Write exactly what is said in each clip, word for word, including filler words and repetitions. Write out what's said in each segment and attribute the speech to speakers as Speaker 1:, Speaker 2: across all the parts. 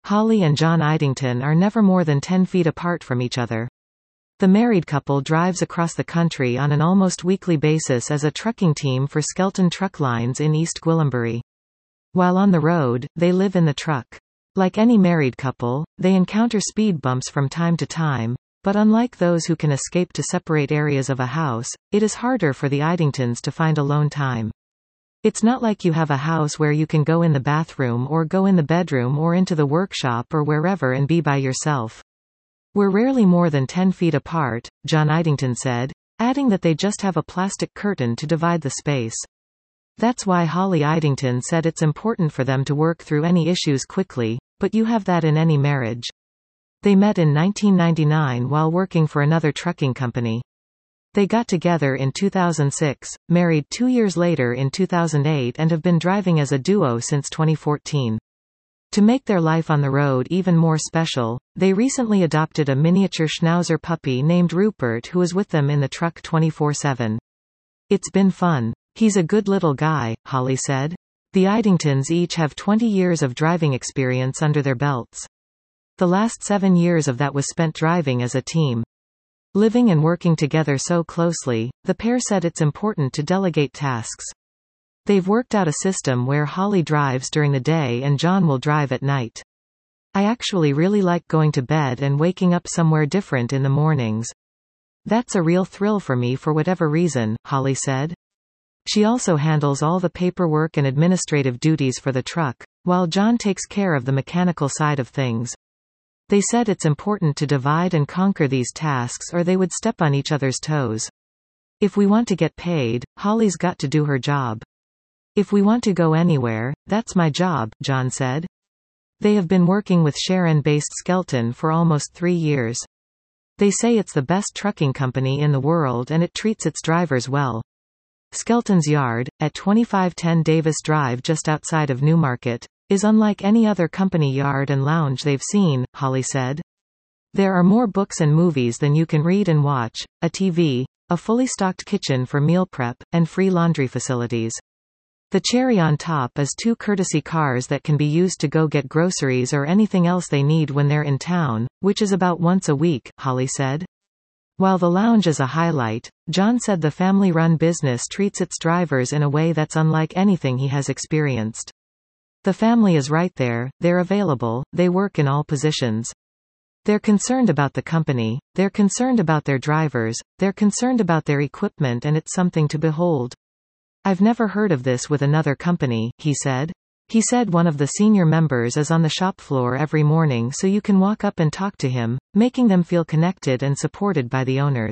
Speaker 1: Holly and John Idington are never more than ten feet apart from each other. The married couple drives across the country on an almost weekly basis as a trucking team for Skelton Truck Lines in East Gwillimbury. While on the road, they live in the truck. Like any married couple, they encounter speed bumps from time to time, but unlike those who can escape to separate areas of a house, it is harder for the Idingtons to find alone time. It's not like you have a house where you can go in the bathroom or go in the bedroom or into the workshop or wherever and be by yourself. We're rarely more than ten feet apart, John Idington said, adding that they just have a plastic curtain to divide the space. That's why Holly Idington said it's important for them to work through any issues quickly, but you have that in any marriage. They met in nineteen ninety-nine while working for another trucking company. They got together in two thousand six, married two years later in two thousand eight and have been driving as a duo since twenty fourteen. To make their life on the road even more special, they recently adopted a miniature Schnauzer puppy named Rupert who is with them in the truck twenty-four seven. It's been fun. He's a good little guy, Holly said. The Idingtons each have twenty years of driving experience under their belts. The last seven years of that was spent driving as a team. Living and working together so closely, the pair said it's important to delegate tasks. They've worked out a system where Holly drives during the day and John will drive at night. I actually really like going to bed and waking up somewhere different in the mornings. That's a real thrill for me for whatever reason, Holly said. She also handles all the paperwork and administrative duties for the truck, while John takes care of the mechanical side of things. They said it's important to divide and conquer these tasks or they would step on each other's toes. If we want to get paid, Holly's got to do her job. If we want to go anywhere, that's my job, John said. They have been working with Sharon-based Skelton for almost three years. They say it's the best trucking company in the world and it treats its drivers well. Skelton's yard, at twenty-five ten Davis Drive just outside of Newmarket, is unlike any other company yard and lounge they've seen, Holly said. There are more books and movies than you can read and watch, a T V, a fully stocked kitchen for meal prep, and free laundry facilities. The cherry on top is two courtesy cars that can be used to go get groceries or anything else they need when they're in town, which is about once a week, Holly said. While the lounge is a highlight, John said the family-run business treats its drivers in a way that's unlike anything he has experienced. The family is right there, they're available, they work in all positions. They're concerned about the company, they're concerned about their drivers, they're concerned about their equipment and it's something to behold. I've never heard of this with another company, he said. He said one of the senior members is on the shop floor every morning so you can walk up and talk to him, making them feel connected and supported by the owners.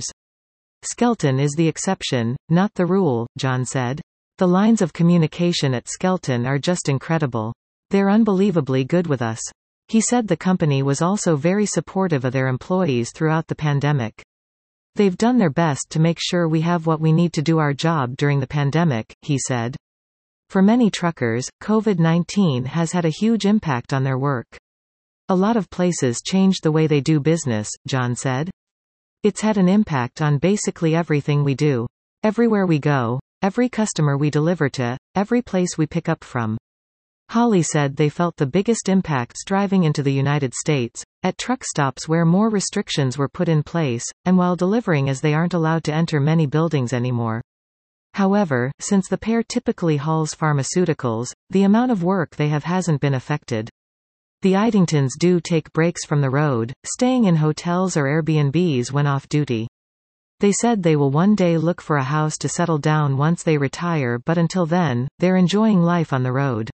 Speaker 1: Skelton is the exception, not the rule, John said. The lines of communication at Skelton are just incredible. They're unbelievably good with us. He said the company was also very supportive of their employees throughout the pandemic. They've done their best to make sure we have what we need to do our job during the pandemic, he said. For many truckers, COVID nineteen has had a huge impact on their work. A lot of places changed the way they do business, John said. It's had an impact on basically everything we do. Everywhere we go, every customer we deliver to, every place we pick up from. Holly said they felt the biggest impacts driving into the United States, at truck stops where more restrictions were put in place, and while delivering as they aren't allowed to enter many buildings anymore. However, since the pair typically hauls pharmaceuticals, the amount of work they have hasn't been affected. The Idingtons do take breaks from the road, staying in hotels or Airbnbs when off duty. They said they will one day look for a house to settle down once they retire, but until then, they're enjoying life on the road.